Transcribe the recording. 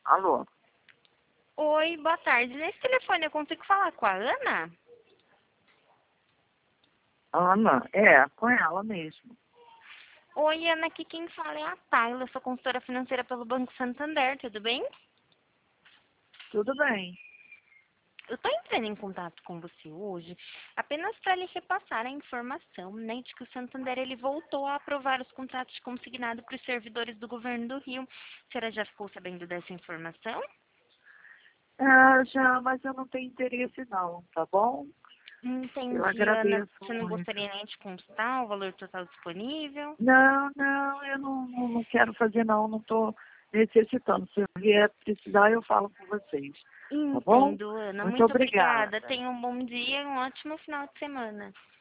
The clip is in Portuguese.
Alô? Oi, boa tarde. Nesse telefone eu consigo falar com a Ana? Ana? Com ela mesmo. Oi, Ana, aqui quem fala é a Tayla, eu sou consultora financeira pelo Banco Santander, tudo bem? Tudo bem. Eu estou entrando em contato com você hoje apenas para lhe repassar a informação, né, de que o Santander ele voltou a aprovar os contratos consignados para os servidores do governo do Rio. A senhora já ficou sabendo dessa informação? Já, mas eu não tenho interesse não, tá bom? Eu Entendi, Ana. agradeço Você não muito. gostaria nem de consultar o valor total disponível? Não, eu não quero fazer não estou necessitando. Se eu vier precisar, eu falo com vocês, tá bom? Entendo, Ana. Muito Muito obrigada. obrigada. Tenha um bom dia e um ótimo final de semana.